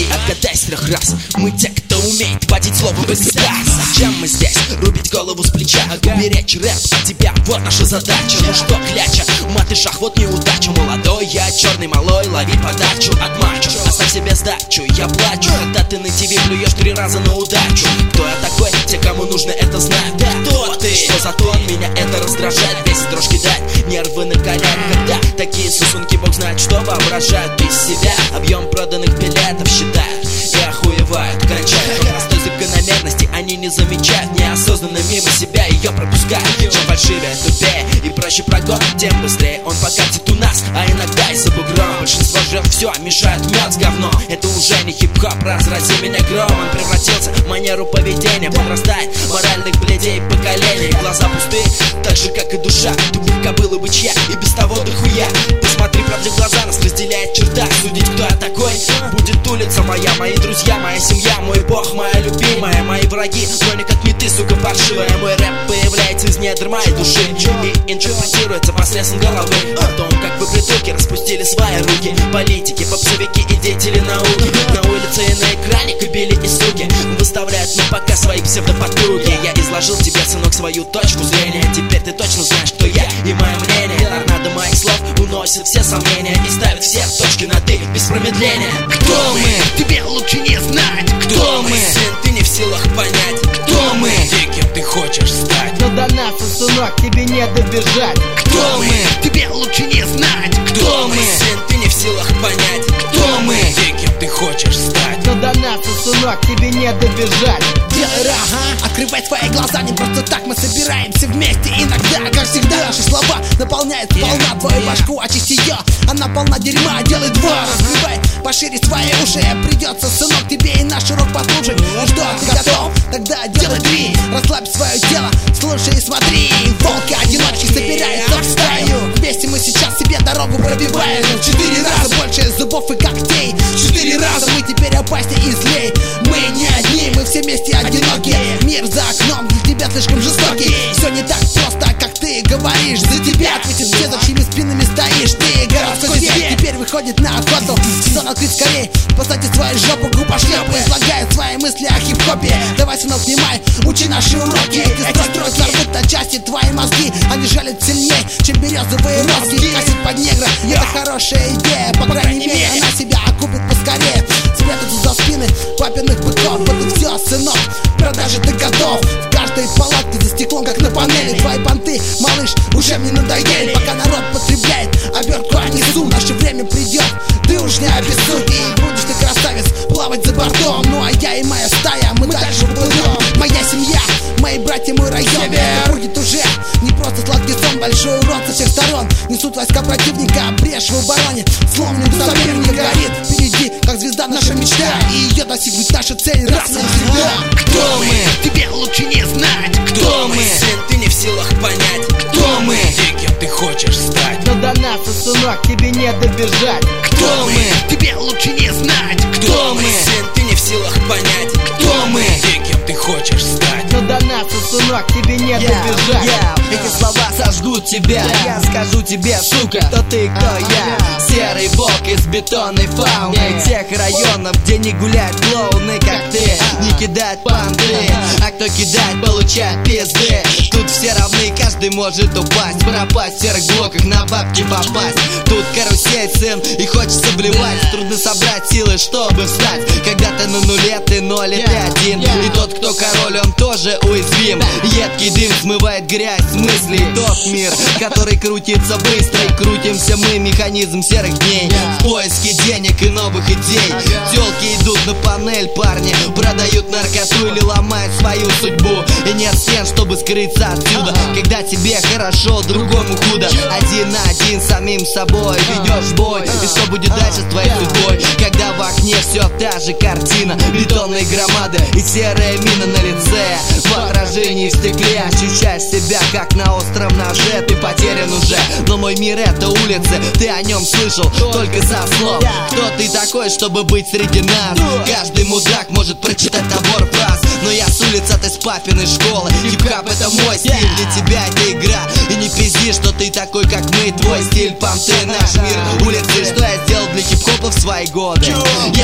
Подойди, отгадай с 3 раз. Мы те, кто умеет водить слово без себя. Зачем мы здесь? Рубить голову с плеча, беречь рэп от тебя, вот наша задача. Ну что, кляча, мат и шах, вот неудача. Молодой я, черный малой, лови подачу от мачо. Оставь себе сдачу, я плачу, когда ты на ТВ плюешь 3 раза на удачу. Кто я такой? Те, кому нужно это знать. Кто ты? Что за тон? Меня это раздражает. Бесит дрожь кидать, нервы накаляют. Когда такие сосунки, бог знает, что воображают из себя. Объем проданных билетов считают и охуевают, кончают. Простой закономерности они не замечают. Неосознанно мимо себя ее пропускают. Чем фальшивее, тупее и проще прогон, тем быстрее он покатит у нас. А иногда и за бугром большинство жертв все мешает мед с говном. Это уже не хип-хоп, разрази меня гром. Он превратился в манеру поведения. Подрастает моральных бледей поколений. Глаза пустые, так же как и душа. Тупых кобылы бычья и без того дохуя. Посмотри правде в глаза, нас разделяет черта. Судить, кто я такой, будет улица моя. Мои друзья, моя семья, мой бог, моя любимая. Мои враги, но никак не ты, сука паршивая. Мой рэп появляется из недр моей души и интерпретируется посредством головы. О том, как вы, придурки, распустили свои руки. Политики, попсовики и деятели науки. На улице и на экране кобели и суки выставляют на показ свои псевдоподруги. Я изложил тебе, сынок, свою точку зрения. Теперь ты точно знаешь, кто я и мое мнение. Торнадо моих слов уносит все сомнения и ставит все точки над «и» без промедления. Кто мы? Тебе лучше не знать. Кто мы? Сын, ты не в силах понять. Кто мы? Те, кем ты хочешь стать. Но до нас, сынок, тебе не добежать. Кто мы? Тебе лучше не знать. Кто мы? Сын, ты не в силах понять. Кто мы? Те, кем ты хочешь стать. Но до нас, сынок, тебе не добежать. Делай раз, открывай свои глаза. Не просто так мы собираемся вместе. Иногда, как всегда, наши слова наполняют сполна твою башку. Очисти ее, она полна дерьма. Делай 2, раскрывай пошире свои уши. Придется, сынок, тебе и наш урок послушать. Ну что, ты готов? Тогда делай 3. Расслабь свое тело, слушай и смотри. Волки-одиночки собираются в стаю. Вместе мы сейчас себе дорогу пробиваем. 4 раза больше зубов и когтей. 4 раза мы теперь опаснее и злей. Мы не одни, мы все вместе одинокие. Мир за окном для тебя слишком жестокий. Все не так просто, как ты говоришь. За тебя ответят все, за чьими спинами стоишь. Ты городской зверь, теперь выходит на охоту. Сезон открыть скорей, поставьте свою жопу, группа шлепы. Излагает свои мысли о хип-хопе. Давай, сынок, внимай, учи наши уроки. Эти строки сорвут на части твои мозги. Они жалят сильней, чем березовые розги. Косить под негра, это хорошая идея. По крайней мере, она себя окупит поскорее. Спрятаться за спины папиных быков. Это все, сынок, продажи ты готов. В каждой палатке за стеклом, как на панели. Твои понты, малыш, уже мне надоели. Пока народ потребляет обертку, а несу. Наше время придет, ты уж не обессудь. И будешь ты, красавец, плавать за бортом. Ну а я и моя стая, мы дальше плывем. Моя семья, мои братья, мой район. Это будет уже не просто сладкий сон. Большой урон со всех сторон. Несут войска противника, брешь в обороне. Словно соперник горит впереди, как звезда наша мечта. И ее достигнуть наша цель раз и навсегда. Кто мы? Тебе лучше не знать. Кто мы? Сын, ты не в силах понять. Кто мы? Те, кем ты хочешь стать. Но до нас, сынок, тебе не добежать. Кто мы? Тебе лучше не знать. Кто мы? Сын, ты не в силах понять. Кто мы? Те, кем ты хочешь стать. Но до нас, сынок, тебе не добежать. Эти слова сожгут тебя. Я скажу тебе, сука, кто ты, кто я. Серый волк из бетонной фауны. Тех районов, где не гуляют клоуны, как ты. Не кидают панды, а кто кидает, получает пизды. Тут все равны, каждый может упасть. Пропасть в серых блоках, на бабки попасть. Тут карусель, сын, и хочется блевать. Трудно собрать силы, чтобы встать. Когда ты на нуле, ты 0 и ты один. И тот, кто король, он тоже уязвим. Едкий дым смывает грязь с мыслей. Тот мир, который крутится быстро. И крутимся мы, механизм серых дней. В поиске денег и новых идей. Тёлки идут на панель, парни продают наркоту или ломают свою судьбу. И нет стен, чтобы скрыться отсюда. Когда тебе хорошо, другому худо. Один на один с самим собой ведешь бой. И что будет дальше с твоей судьбой? Когда в окне все та же картина. Бетонные громады и серая мина на лице. В отражении в стекле ощущаешь себя как на остром ноже. Ты потерян уже, но мой мир это улицы. Ты о нем слышал только со слов. Кто ты такой, чтобы быть среди нас? Каждый мудак может прочитать набор фраз. Но я с улицы, ты с папиной школы. Хип-хап это мой стиль, для тебя это игра. И не пизди, что ты такой как мы. Твой стиль, понты, наш мир улицы. Что я сделал для хип-хопа в свои годы? Я сделал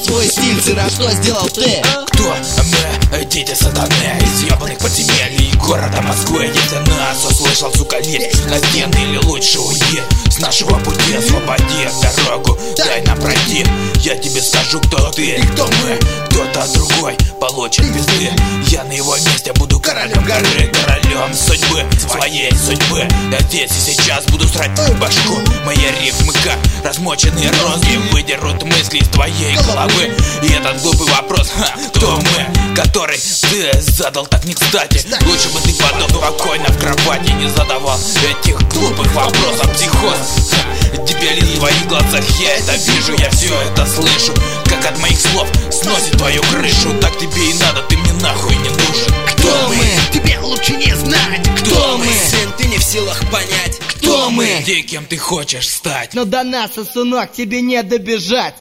твой стиль, сыра, что сделал ты? Кто мы, дети сатаны, из ебаных подземелий города Москвы. Если нас услышал, сука, лезь на стены или лучше уйди с нашего пути, освободи дорогу, дай нам пройти. Я тебе скажу, кто ты и кто мы. Кто-то другой получит пизды. Я на его месте буду королем горы, королем судьбы, своей судьбы. Я здесь и сейчас буду срать твою башку. Мои рифмы как размоченные розги выдерут мысли из твоей головы. И этот глупый вопрос, кто мы, который ты задал так не кстати. Лучше бы ты подох спокойно в кровати, не задавал этих глупых вопросов. Психоз, дебилизм в твоих глазах, я это вижу, я все это слышу. Как от моих слов сносит твою крышу. Так тебе и надо, ты мне нахуй не нужен. Кто мы? Тебе лучше не знать. Кто мы? Сын, ты не в силах понять, Кто мы? где кем ты хочешь стать. Но до нас, сынок, тебе не добежать.